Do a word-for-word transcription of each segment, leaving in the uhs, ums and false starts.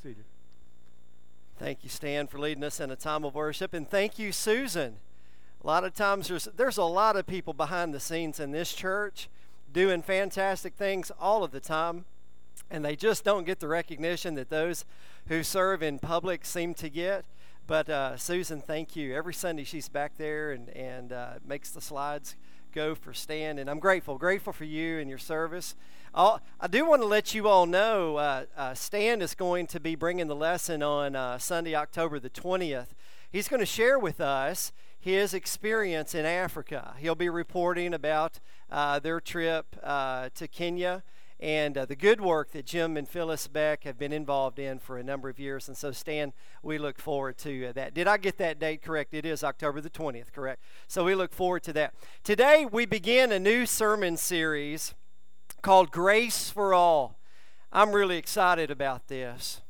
seated. Thank you, Stan, for leading us in a time of worship. And thank you, Susan. A lot of times there's, there's a lot of people behind the scenes in this church doing fantastic things all of the time. And they just don't get the recognition that those who serve in public seem to get. But uh, Susan, thank you. Every Sunday she's back there and, and uh, makes the slides go for Stan. And I'm grateful, grateful for you and your service. I'll, I do want to let you all know uh, uh, Stan is going to be bringing the lesson on uh, Sunday, October the twentieth. He's going to share with us his experience in Africa. He'll be reporting about uh, their trip uh, to Kenya and uh, the good work that Jim and Phyllis Beck have been involved in for a number of years. And so, Stan, we look forward to uh, that. Did I get that date correct? It is October the twentieth, correct? So we look forward to that. Today, we begin a new sermon series called Grace for All. I'm really excited about this.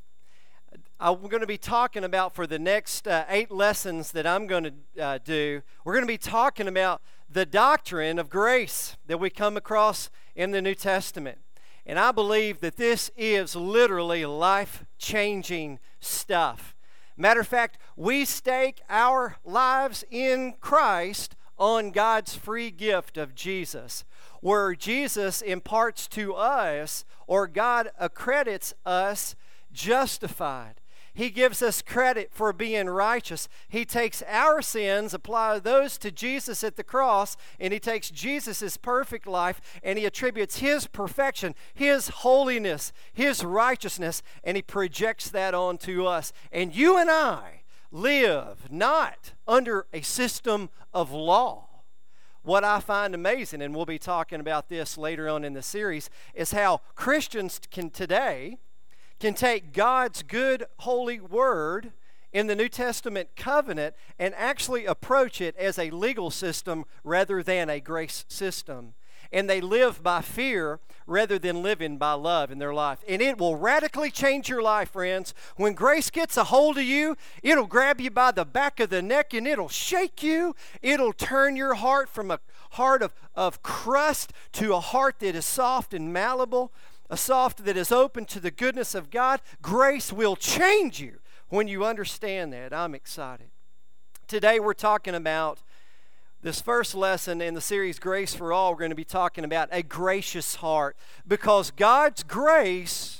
I'm going to be talking about, for the next uh, eight lessons that I'm going to uh, do, we're going to be talking about the doctrine of grace that we come across in the New Testament. And I believe that this is literally life-changing stuff. Matter of fact, we stake our lives in Christ on God's free gift of Jesus, where Jesus imparts to us, or God accredits us, justified. He gives us credit for being righteous. He takes our sins, applies those to Jesus at the cross, and he takes Jesus' perfect life, and he attributes his perfection, his holiness, his righteousness, and he projects that onto us. And you and I live not under a system of law. What I find amazing, and we'll be talking about this later on in the series, is how Christians can today can take God's good, holy word in the New Testament covenant and actually approach it as a legal system rather than a grace system. And they live by fear rather than living by love in their life. And it will radically change your life, friends. When grace gets a hold of you, it'll grab you by the back of the neck and it'll shake you. It'll turn your heart from a heart of, of crust to a heart that is soft and malleable, a soft that is open to the goodness of God. Grace will change you when you understand that. I'm excited. Today we're talking about this first lesson in the series Grace for All. We're going to be talking about a gracious heart, because God's grace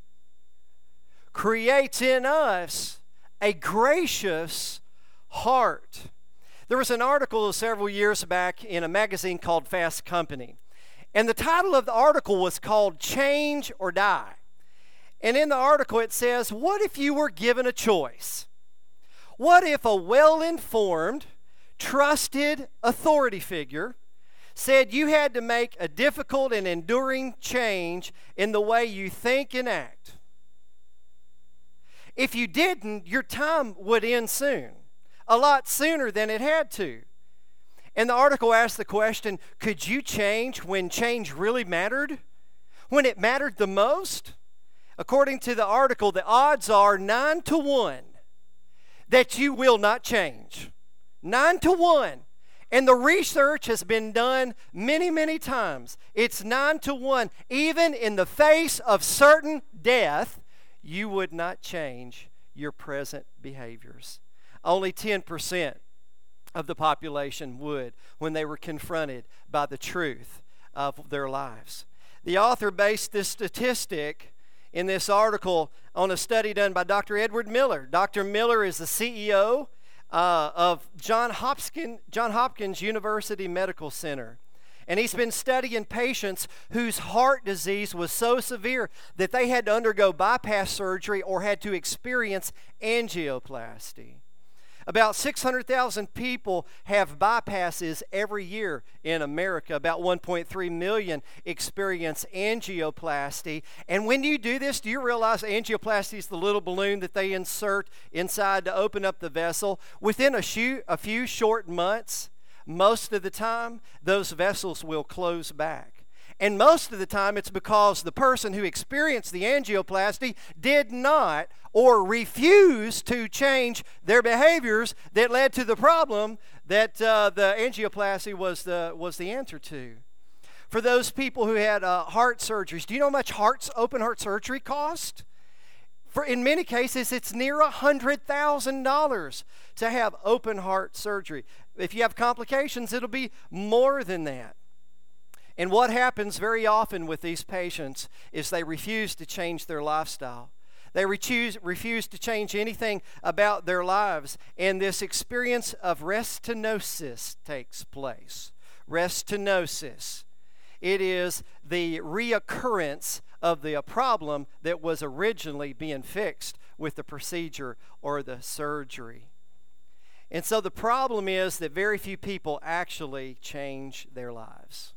creates in us a gracious heart. There was an article several years back in a magazine called Fast Company. And the title of the article was called Change or Die. And in the article it says, what if you were given a choice? What if a well-informed, trusted authority figure said you had to make a difficult and enduring change in the way you think and act? If you didn't, your time would end soon, a lot sooner than it had to. And the article asked the question, could you change when change really mattered? When it mattered the most? According to the article, the odds are nine to one that you will not change. Nine to one. And the research has been done many, many times. It's nine to one. Even in the face of certain death, you would not change your present behaviors. Only ten percent of the population would when they were confronted by the truth of their lives. The author based this statistic in this article on a study done by Doctor Edward Miller. Doctor Miller is the C E O uh, of John Hopkins, John Hopkins University Medical Center. And he's been studying patients whose heart disease was so severe that they had to undergo bypass surgery or had to experience angioplasty. About six hundred thousand people have bypasses every year in America. About one point three million experience angioplasty. And when you do this, do you realize angioplasty is the little balloon that they insert inside to open up the vessel? Within a few, a few short months, most of the time, those vessels will close back. And most of the time, it's because the person who experienced the angioplasty did not or refused to change their behaviors that led to the problem that uh, the angioplasty was the, was the answer to. For those people who had uh, heart surgeries, do you know how much hearts, open heart surgery cost? For in many cases, it's near one hundred thousand dollars to have open heart surgery. If you have complications, it'll be more than that. And what happens very often with these patients is they refuse to change their lifestyle. They refuse, refuse to change anything about their lives. And this experience of restenosis takes place. Restenosis. It is the reoccurrence of the problem that was originally being fixed with the procedure or the surgery. And so the problem is that very few people actually change their lives.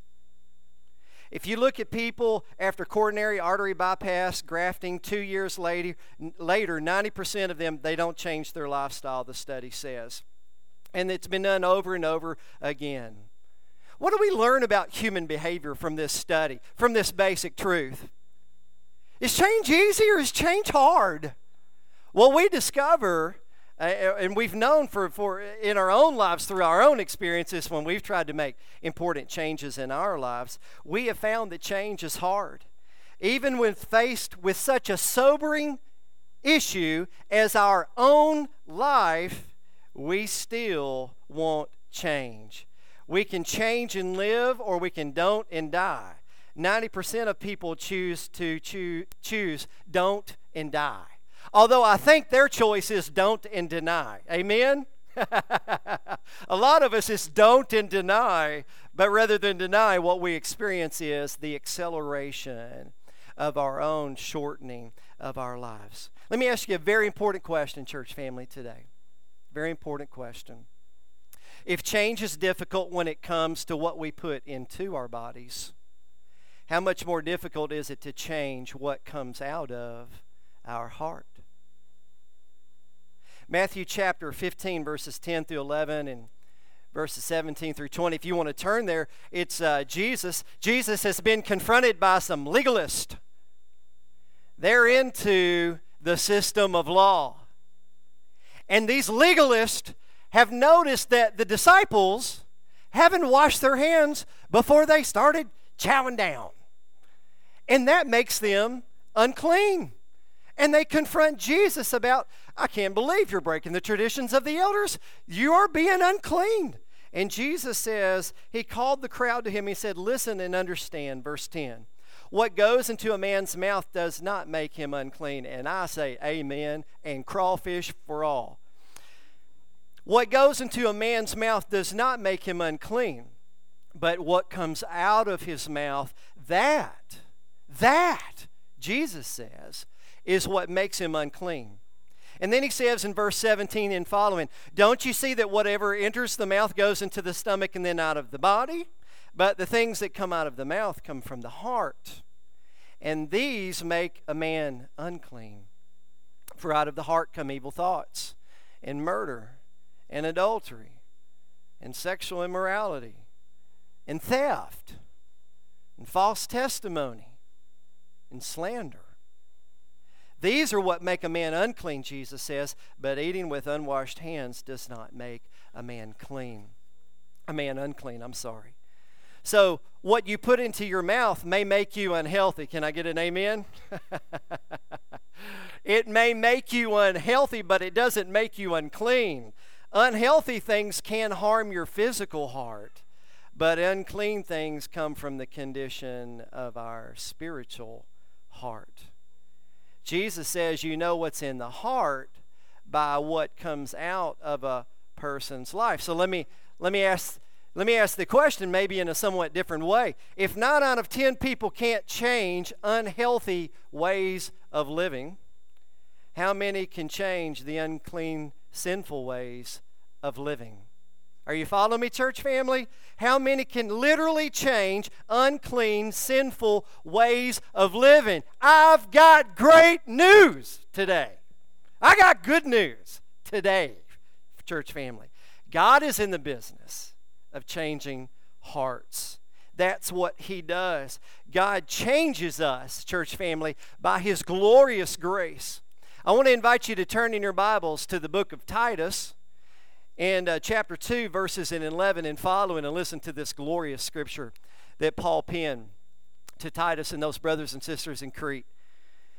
If you look at people after coronary artery bypass grafting two years later, later, ninety percent of them, they don't change their lifestyle, the study says. And it's been done over and over again. What do we learn about human behavior from this study, from this basic truth? Is change easy or is change hard? Well, we discover, uh, and we've known for, for in our own lives through our own experiences when we've tried to make important changes in our lives, we have found that change is hard. Even when faced with such a sobering issue as our own life, we still want change. We can change and live, or we can don't and die. ninety percent of people choose to choo- choose don't and die. Although I think their choice is don't and deny. Amen? A lot of us is don't and deny, but rather than deny, what we experience is the acceleration of our own shortening of our lives. Let me ask you a very important question, church family, today. Very important question. If change is difficult when it comes to what we put into our bodies, how much more difficult is it to change what comes out of our heart? Matthew chapter fifteen, verses ten through eleven, and verses seventeen through twenty. If you want to turn there, it's uh, Jesus. Jesus has been confronted by some legalists. They're into the system of law. And these legalists have noticed that the disciples haven't washed their hands before they started chowing down. And that makes them unclean. And they confront Jesus about, I can't believe you're breaking the traditions of the elders. You are being unclean. And Jesus says, he called the crowd to him. He said, listen and understand, verse ten. What goes into a man's mouth does not make him unclean. And I say amen and crawfish for all. What goes into a man's mouth does not make him unclean, but what comes out of his mouth, that, that, Jesus says, is what makes him unclean. And then he says in verse seventeen and following, don't you see that whatever enters the mouth goes into the stomach and then out of the body? But the things that come out of the mouth come from the heart, and these make a man unclean. For out of the heart come evil thoughts, and murder, and adultery, and sexual immorality, and theft, and false testimony, and slander. These are what make a man unclean, Jesus says, but eating with unwashed hands does not make a man clean. A man unclean, I'm sorry. So what you put into your mouth may make you unhealthy. Can I get an amen? It may make you unhealthy, but it doesn't make you unclean. Unhealthy things can harm your physical heart, but unclean things come from the condition of our spiritual heart. Jesus says you know what's in the heart by what comes out of a person's life. So let me let me ask let me ask the question maybe in a somewhat different way. If nine out of ten people can't change unhealthy ways of living, how many can change the unclean, sinful ways of living? Are you following me, church family? How many can literally change unclean, sinful ways of living? I've got great news today. I got good news today, church family. God is in the business of changing hearts. That's what he does. God changes us, church family, by his glorious grace. I want to invite you to turn in your Bibles to the book of Titus and uh, chapter two, verses in eleven and following, and listen to this glorious scripture that Paul penned to Titus and those brothers and sisters in Crete.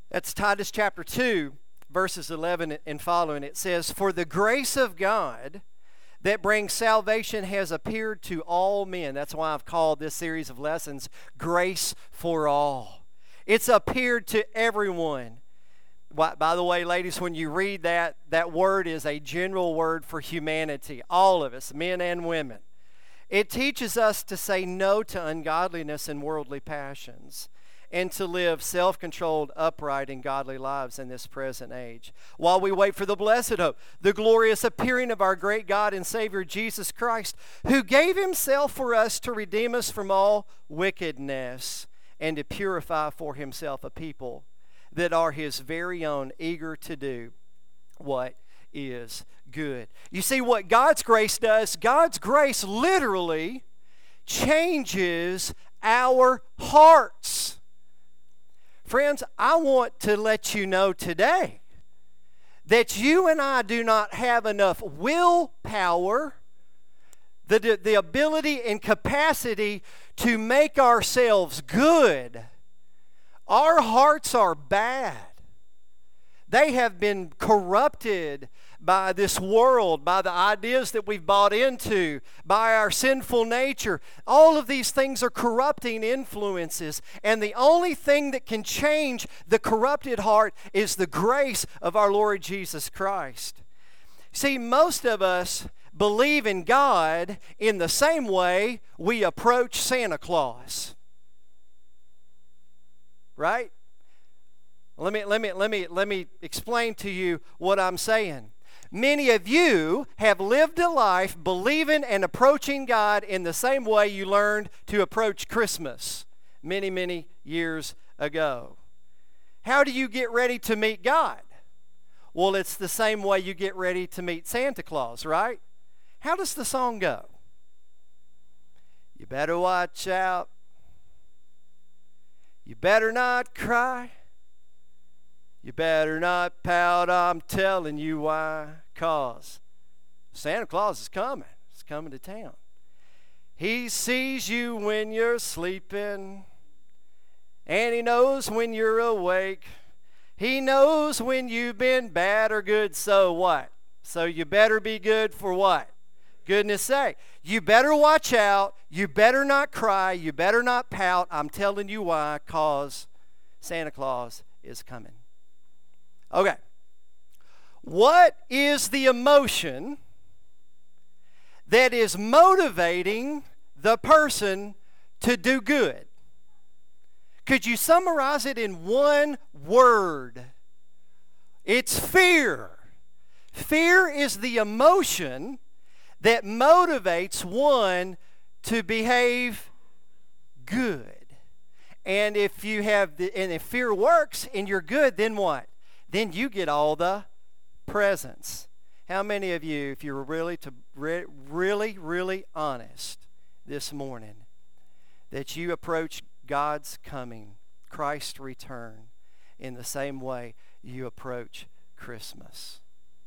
That's Titus chapter two, verses eleven and following. It says, "For the grace of God that brings salvation has appeared to all men." That's why I've called this series of lessons Grace for All. It's appeared to everyone. By the way, ladies, when you read that, that word is a general word for humanity, all of us, men and women. It teaches us to say no to ungodliness and worldly passions, and to live self-controlled, upright, and godly lives in this present age, while we wait for the blessed hope, the glorious appearing of our great God and Savior Jesus Christ, who gave himself for us to redeem us from all wickedness and to purify for himself a people that are his very own, eager to do what is good. You see what God's grace does? God's grace literally changes our hearts. Friends, I want to let you know today that you and I do not have enough willpower, the, the ability and capacity to make ourselves good. Our hearts are bad. They have been corrupted by this world, by the ideas that we've bought into, by our sinful nature. All of these things are corrupting influences, and the only thing that can change the corrupted heart is the grace of our Lord Jesus Christ. See, most of us believe in God in the same way we approach Santa Claus. Right? Let me, let me, let me, let me explain to you what I'm saying. Many of you have lived a life believing and approaching God in the same way you learned to approach Christmas many, many years ago. How do you get ready to meet God? Well, it's the same way you get ready to meet Santa Claus, right? How does the song go? You better watch out. You better not cry. You better not pout, I'm telling you why. 'Cause Santa Claus is coming. He's coming to town. He sees you when you're sleeping, and he knows when you're awake. He knows when you've been bad or good, so what? So you better be good for what? Goodness sake. You better watch out. You better not cry. You better not pout. I'm telling you why, 'cause Santa Claus is coming. Okay. What is the emotion that is motivating the person to do good? Could you summarize it in one word? It's fear. Fear is the emotion that motivates one to behave good. And if you have the, and if fear works and you're good, then what? Then you get all the presents. How many of you, if you're really to re, really, really honest this morning, that you approach God's coming, Christ's return, in the same way you approach Christmas?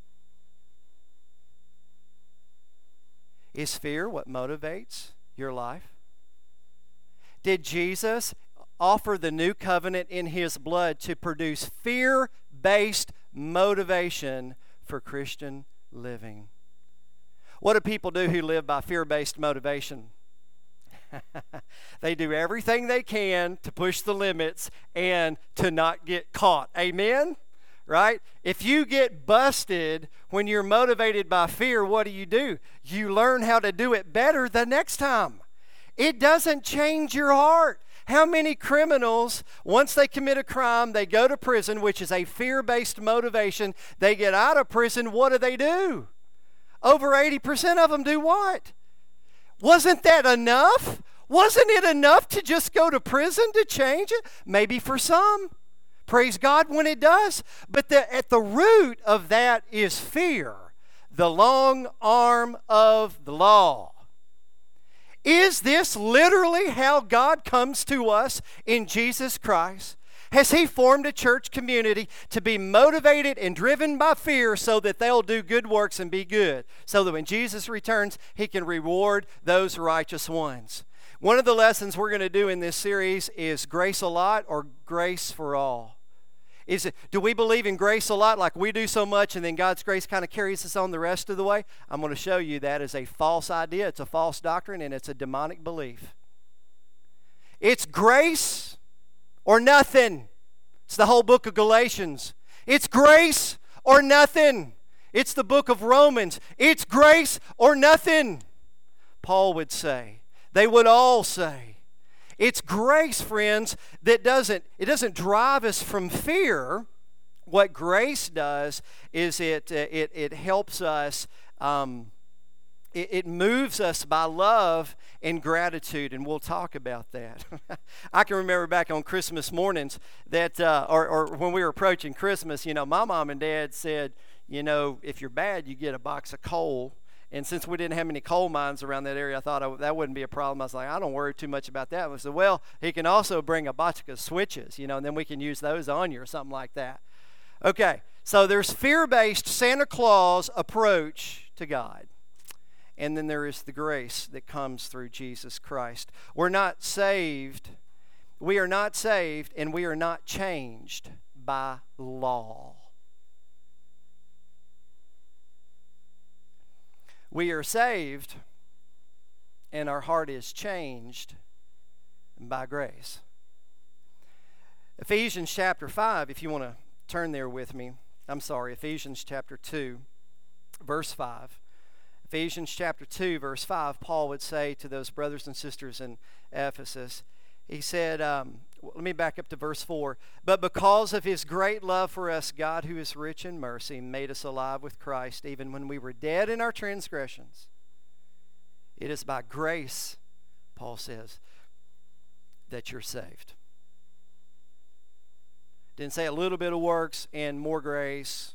Is fear what motivates your life? Did Jesus offer the new covenant in his blood to produce fear-based motivation for Christian living? What do people do who live by fear-based motivation? They do everything they can to push the limits and to not get caught. Amen? Right? If you get busted when you're motivated by fear, what do you do? You learn how to do it better the next time. It doesn't change your heart. How many criminals, once they commit a crime, they go to prison, which is a fear-based motivation. They get out of prison, what do they do? Over eighty percent of them do what? Wasn't that enough? Wasn't it enough to just go to prison to change it? Maybe for some. Praise God when it does. But the, at the root of that is fear, the long arm of the law. Is this literally how God comes to us in Jesus Christ? Has he formed a church community to be motivated and driven by fear so that they'll do good works and be good, so that when Jesus returns, he can reward those righteous ones? One of the lessons we're going to do in this series is Grace a Lot or Grace for All. Is it, do we believe in grace a lot, like we do so much, and then God's grace kind of carries us on the rest of the way? I'm going to show you that is a false idea. It's a false doctrine, and it's a demonic belief. It's grace or nothing. It's the whole book of Galatians. It's grace or nothing. It's the book of Romans. It's grace or nothing, Paul would say. They would all say. It's grace, friends, that doesn't, it doesn't drive us from fear. What grace does is it, it, it helps us, um, it, it moves us by love and gratitude, and we'll talk about that. I can remember back on Christmas mornings that, uh, or, or when we were approaching Christmas, you know, my mom and dad said, you know, if you're bad, you get a box of coal. And since we didn't have any coal mines around that area, I thought I, that wouldn't be a problem. I was like, I don't worry too much about that. I said, well, he can also bring a box of switches, you know, and then we can use those on you or something like that. Okay, so there's fear-based Santa Claus approach to God. And then there is the grace that comes through Jesus Christ. We're not saved. We are not saved, and we are not changed by law. We are saved, and our heart is changed by grace. Ephesians chapter five, if you want to turn there with me. I'm sorry, Ephesians chapter two, verse five. Ephesians chapter two, verse five, Paul would say to those brothers and sisters in Ephesus, he said, um, let me back up to verse four. But because of his great love for us, God, who is rich in mercy, made us alive with Christ, even when we were dead in our transgressions. It is by grace, Paul says, that you're saved. Didn't say a little bit of works and more grace.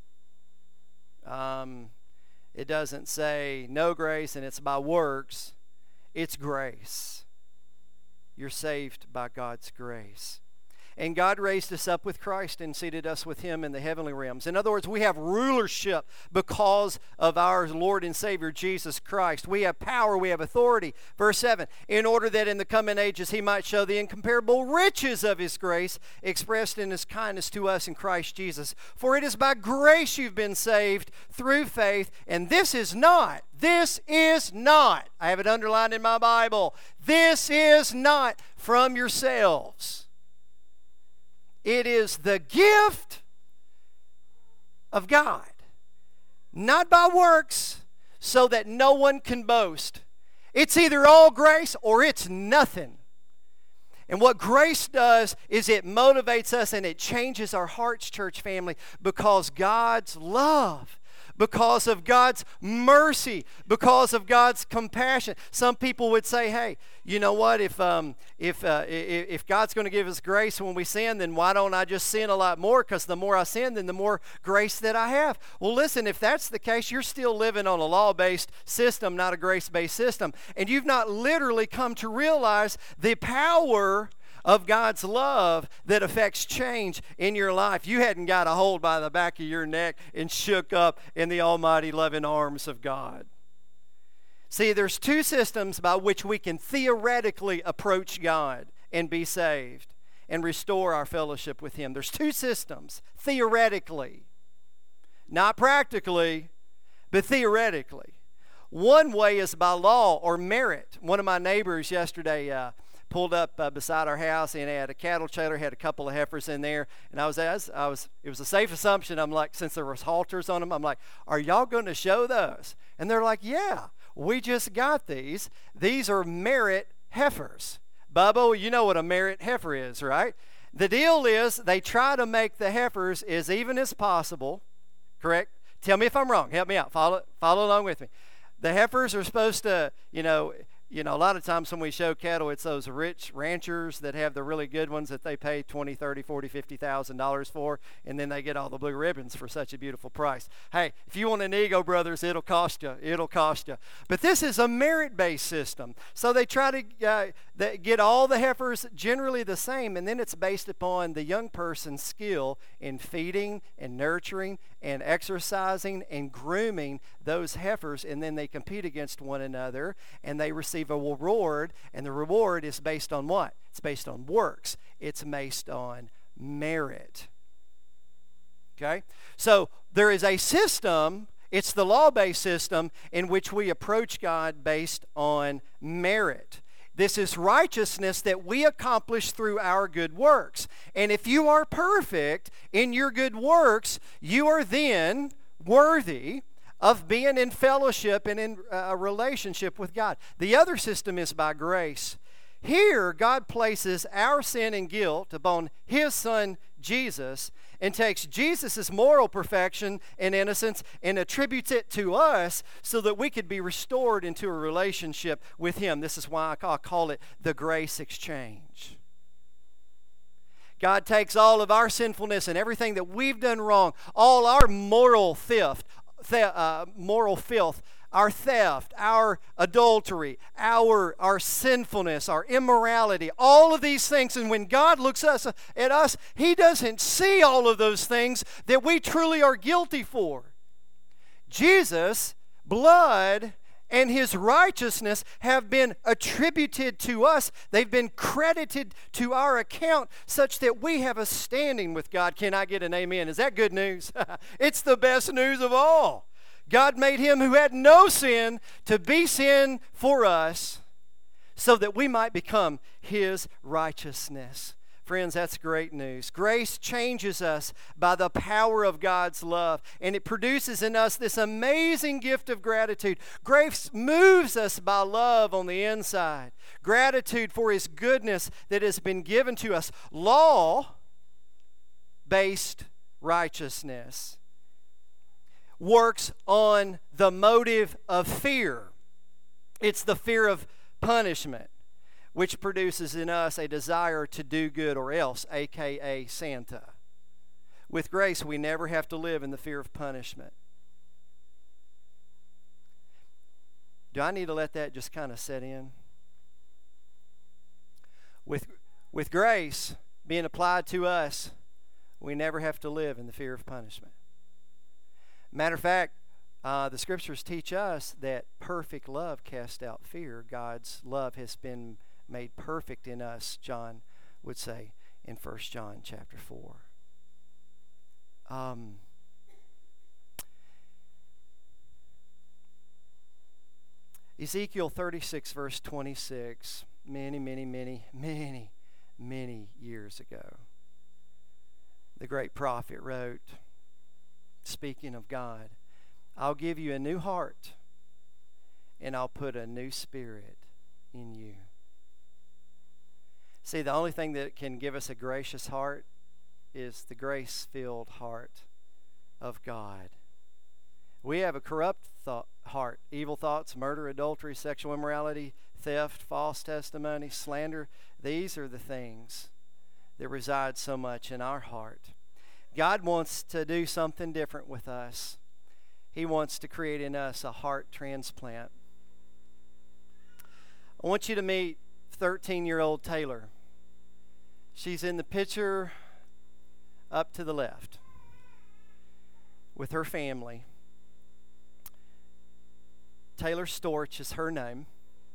Um, it doesn't say no grace and it's by works. It's grace. You're saved by God's grace. And God raised us up with Christ and seated us with him in the heavenly realms. In other words, we have rulership because of our Lord and Savior Jesus Christ. We have power, we have authority. Verse seven, in order that in the coming ages he might show the incomparable riches of his grace expressed in his kindness to us in Christ Jesus. For it is by grace you've been saved through faith, and this is not, this is not, I have it underlined in my Bible, this is not from yourselves. It is the gift of God, not by works, so that no one can boast. It's either all grace or it's nothing. And what grace does is it motivates us and it changes our hearts, church family, because God's love, because of God's mercy, because of God's compassion. Some people would say, hey, you know what, if um, if, uh, if if God's going to give us grace when we sin, then why don't I just sin a lot more? Because the more I sin, then the more grace that I have. Well, listen, if that's the case, you're still living on a law-based system, not a grace-based system. And you've not literally come to realize the power of God's love that affects change in your life. You hadn't got a hold by the back of your neck and shook up in the almighty loving arms of God. See, there's two systems by which we can theoretically approach God and be saved and restore our fellowship with him. There's two systems, theoretically. Not practically, but theoretically. One way is by law or merit. One of my neighbors yesterday uh, pulled up uh, beside our house and had a cattle trailer, had a couple of heifers in there, and I was, as I was, it was a safe assumption. I'm like, since there was halters on them, I'm like, are y'all going to show those? And they're like, yeah, we just got these. These are merit heifers. Bubba, you know what a merit heifer is, right? The deal is they try to make the heifers as even as possible, correct? Tell me if I'm wrong. Help me out. Follow, follow along with me. The heifers are supposed to, you know, You know, a lot of times when we show cattle, it's those rich ranchers that have the really good ones that they pay twenty, thirty, forty, fifty thousand dollars for, and then they get all the blue ribbons for such a beautiful price. Hey, if you want an ego, brothers, it'll cost you. It'll cost you. But this is a merit-based system. So they try to uh, they get all the heifers generally the same, and then it's based upon the young person's skill in feeding and nurturing and exercising and grooming those heifers, and then they compete against one another, and they receive a reward, and the reward is based on what? It's based on works. It's based on merit. Okay? So there is a system, it's the law-based system, in which we approach God based on merit. This is righteousness that we accomplish through our good works. And if you are perfect in your good works, you are then worthy of being in fellowship and in a relationship with God. The other system is by grace. Here, God places our sin and guilt upon His Son, Jesus, and takes Jesus' moral perfection and innocence and attributes it to us so that we could be restored into a relationship with Him. This is why I call, I call it the grace exchange. God takes all of our sinfulness and everything that we've done wrong, all our moral theft, the, uh, moral filth, our theft, our adultery, our, our sinfulness, our immorality, all of these things. And when God looks us, at us, He doesn't see all of those things that we truly are guilty for. Jesus' blood and His righteousness have been attributed to us. They've been credited to our account such that we have a standing with God. Can I get an amen? Is that good news? It's the best news of all. God made Him who had no sin to be sin for us so that we might become His righteousness. Friends, that's great news. Grace changes us by the power of God's love, and it produces in us this amazing gift of gratitude. Grace moves us by love on the inside, gratitude for His goodness that has been given to us. Law-based righteousness works on the motive of fear. It's the fear of punishment, which produces in us a desire to do good or else, aka Santa. With grace, we never have to live in the fear of punishment. Do I need to let that just kind of set in? With, with grace being applied to us, we never have to live in the fear of punishment. Matter of fact, uh, the Scriptures teach us that perfect love casts out fear. God's love has been made perfect in us, John would say in First John chapter four. Um, Ezekiel thirty-six, verse twenty-six, many, many, many, many, many years ago, the great prophet wrote, speaking of God, I'll give you a new heart, and I'll put a new spirit in you. See, the only thing that can give us a gracious heart is the grace-filled heart of God. We have a corrupt thought, heart, evil thoughts, murder, adultery, sexual immorality, theft, false testimony, slander. These are the things that reside so much in our heart. God wants to do something different with us. He wants to create in us a heart transplant. I want you to meet thirteen-year-old Taylor. She's in the picture up to the left with her family. Taylor Storch is her name.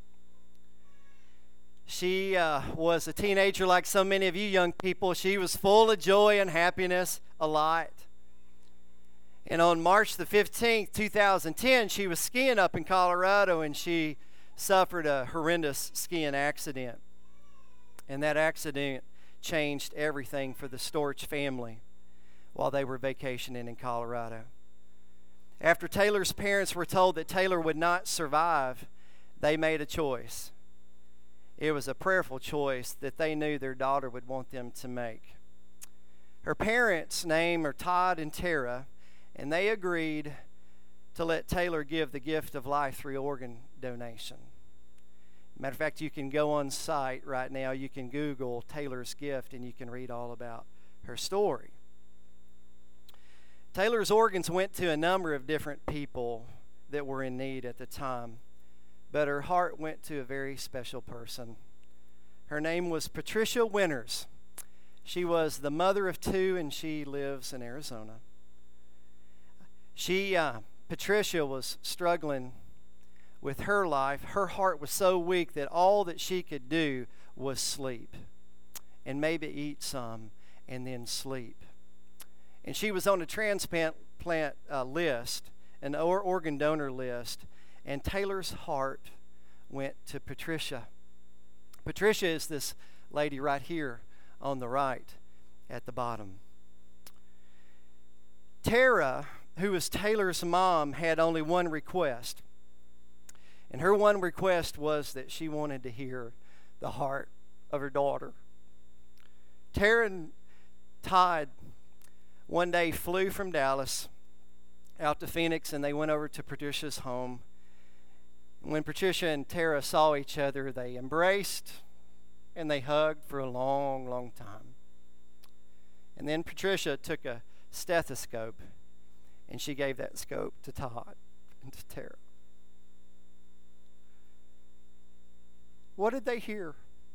She uh, was a teenager like so many of you young people. She was full of joy and happiness a lot. And on March the fifteenth, two thousand ten, she was skiing up in Colorado and she suffered a horrendous skiing accident. And that accident changed everything for the Storch family while they were vacationing in Colorado. After Taylor's parents were told that Taylor would not survive, they made a choice. It was a prayerful choice that they knew their daughter would want them to make. Her parents' name are Todd and Tara, and they agreed to let Taylor give the gift of life through organ donation. Matter of fact, you can go on site right now, you can Google Taylor's gift, and you can read all about her story. Taylor's organs went to a number of different people that were in need at the time, but her heart went to a very special person. Her name was Patricia Winters. She was the mother of two, and she lives in Arizona. She, uh, Patricia was struggling with her life. Her heart was so weak that all that she could do was sleep and maybe eat some and then sleep. And she was on a transplant plant, uh, list, an or- organ donor list, and Taylor's heart went to Patricia. Patricia is this lady right here on the right at the bottom. Tara, who was Taylor's mom, had only one request. And her one request was that she wanted to hear the heart of her daughter. Tara and Todd one day flew from Dallas out to Phoenix, and they went over to Patricia's home. When Patricia and Tara saw each other, they embraced and they hugged for a long, long time. And then Patricia took a stethoscope and she gave that scope to Todd and to Tara. What did they hear?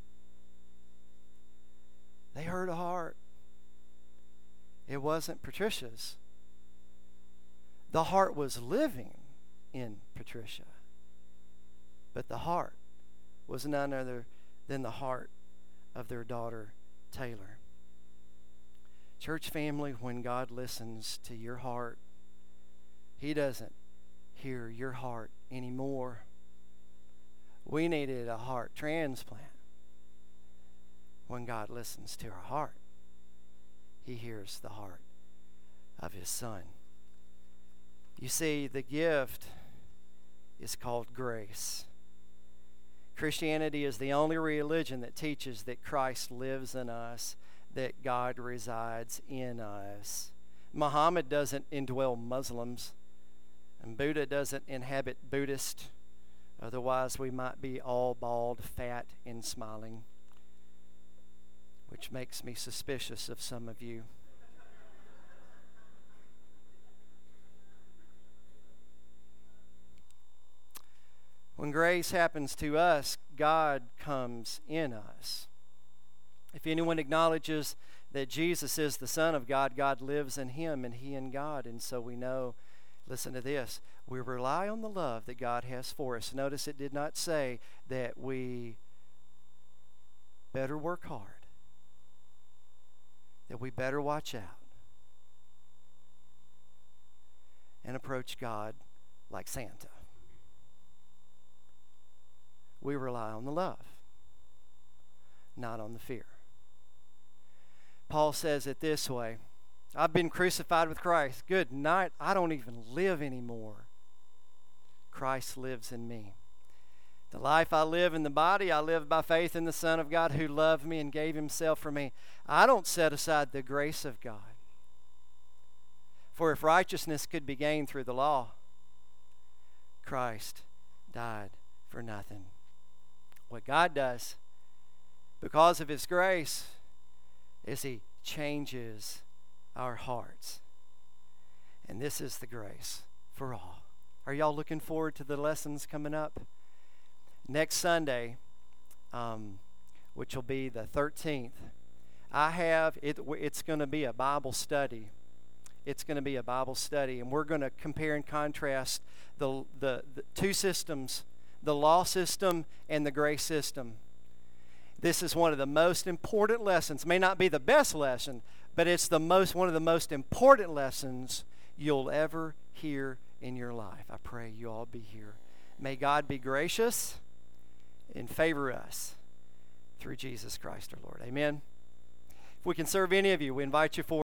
They heard a heart. It wasn't Patricia's. The heart was living in Patricia, but the heart was none other than the heart of their daughter, Taylor. Church family, when God listens to your heart, He doesn't hear your heart anymore. We needed a heart transplant. When God listens to our heart, He hears the heart of His Son. You see, the gift is called grace. Christianity is the only religion that teaches that Christ lives in us, that God resides in us. Muhammad doesn't indwell Muslims, and Buddha doesn't inhabit Buddhists. Otherwise, we might be all bald, fat, and smiling, which makes me suspicious of some of you. When grace happens to us, God comes in us. If anyone acknowledges that Jesus is the Son of God, God lives in him and he in God. And so we know, listen to this, we rely on the love that God has for us. Notice it did not say that we better work hard, that we better watch out and approach God like Santa. We rely on the love, not on the fear. Paul says it this way, I've been crucified with Christ. Good night. I don't even live anymore. Christ lives in me. The life I live in the body, I live by faith in the Son of God who loved me and gave himself for me. I don't set aside the grace of God. For if righteousness could be gained through the law, Christ died for nothing. What God does, because of his grace, is he changes our hearts. And this is the grace for all. Are y'all looking forward to the lessons coming up? Next Sunday, um, which will be the thirteenth, I have, it, it's going to be a Bible study. It's going to be a Bible study, and we're going to compare and contrast the, the, the two systems, the law system and the grace system. This is one of the most important lessons. May not be the best lesson, but it's the most one of the most important lessons you'll ever hear in your life. I pray you all be here. May God be gracious and favor us through Jesus Christ our Lord. Amen. If we can serve any of you, we invite you forward.